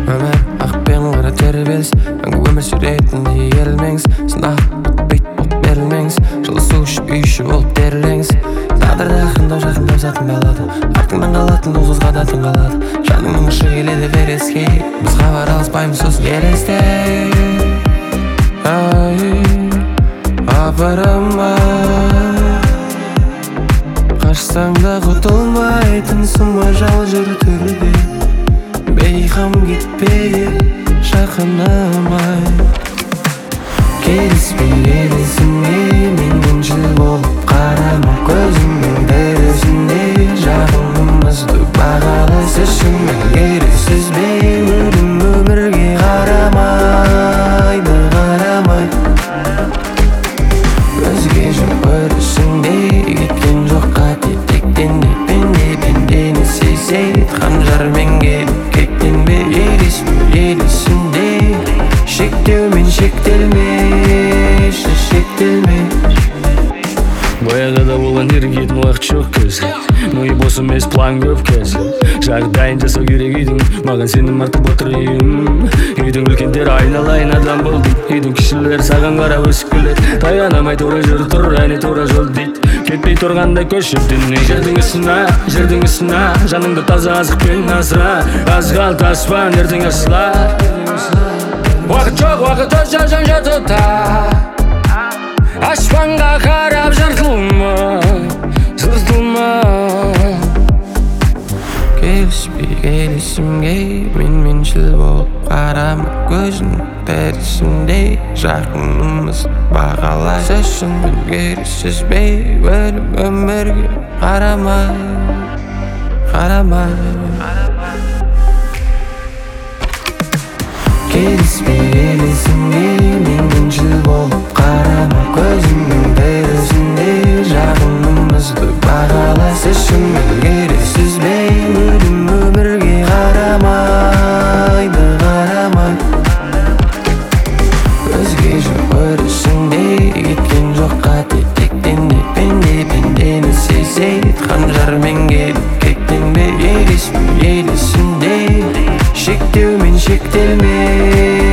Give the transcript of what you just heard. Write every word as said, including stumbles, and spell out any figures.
Өмір ақ пен қара тербеліс, мәңгі өмір сүретіндей ерілмеңіз. Сынақ бітпейді болып берілмеңіз, жылы су ішіп үй іші болып терілеңіз. Тағдырды ақындау жақындау затын қалады, артыңнан қалатын ол қызға да тың қалады. Жаныңның ұшы келеді вереске, біз хабар алыспаймыз сосын елесте. Ай, апырым-ай, қашсаң да құтылмайтынсың ба жал жүр түрде. Бейхам кетпе жақыным-ай, келіспей келесіңе менменшіл болып қарама. Көзіңнің дәрісінде жағынымызды бағалас үшін мен керексіз бе өлім өмірге қарамайды, қарамай. Өзге жоқ өрісінде кеткен жоқ қате тектен де пенде пендені сезеді қанжармен келіп кектенбе. Елеспе елесінде шектеумен шектелмеші, шектелме. Баяғыда болған ерігетін уақыт жоқ кез, миы бос емес план көп кез. Жағдайын жасау керек үйдің, маған сенім артып отыр үйім. Үйдің үлкендері айналайын адам болды, үйдің кішілер саған қарап өсіп келеді. Таянамай тура жүр тұр, әне тура жол дейді, кетпей тұрғандай көшіп дүние. Жердің үстіне, жердің үстіне жаныңды таза азықпен асыра. Азғалт аспан ертең ашылар. Уақыт жоқ, уақыт өз жазаң жатыда, аспанға қарап жыртылма, жыртылма. Келіспей келесімге менменшіл болып қарама. Көзің тәрісінде жақынымыз бағалас үшін мен керексіз бе өлім өмірге қарамай, қарамай. Келіспей келесімге менменшіл болып қарама. Көзіңнің тәрісінде жағынымызды бағалас үшін мен керексіз бе өлім өмірге қарамайды, қарамай. Өзге жоқ өрісінде кеткен жоқ қате тектен де пенде пендені сезеді қанжармен келіп кектенбе. Елеспе елесінде шектеумен шектелме.